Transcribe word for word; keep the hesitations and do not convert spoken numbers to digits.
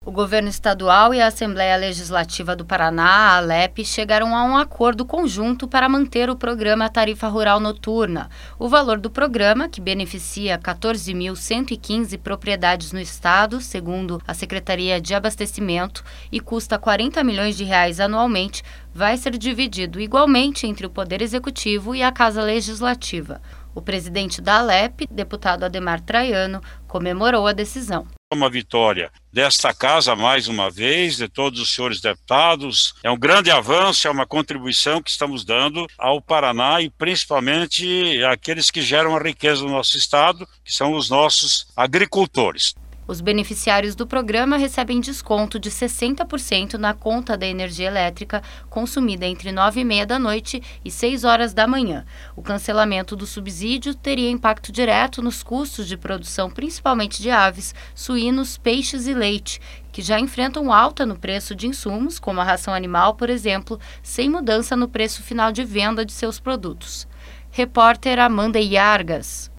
O governo estadual e a Assembleia Legislativa do Paraná, a ALEP, chegaram a um acordo conjunto para manter o programa Tarifa Rural Noturna. O valor do programa, que beneficia quatorze mil cento e quinze propriedades no estado, segundo a Secretaria de Abastecimento, e custa quarenta milhões de reais anualmente, vai ser dividido igualmente entre o Poder Executivo e a Casa Legislativa. O presidente da ALEP, deputado Ademar Traiano, comemorou a decisão. Uma vitória desta casa, mais uma vez, de todos os senhores deputados. É um grande avanço, é uma contribuição que estamos dando ao Paraná e principalmente àqueles que geram a riqueza do nosso estado, que são os nossos agricultores. Os beneficiários do programa recebem desconto de sessenta por cento na conta da energia elétrica consumida entre nove e meia da noite e seis horas da manhã. O cancelamento do subsídio teria impacto direto nos custos de produção, principalmente de aves, suínos, peixes e leite, que já enfrentam alta no preço de insumos, como a ração animal, por exemplo, sem mudança no preço final de venda de seus produtos. Repórter Amanda Iargas.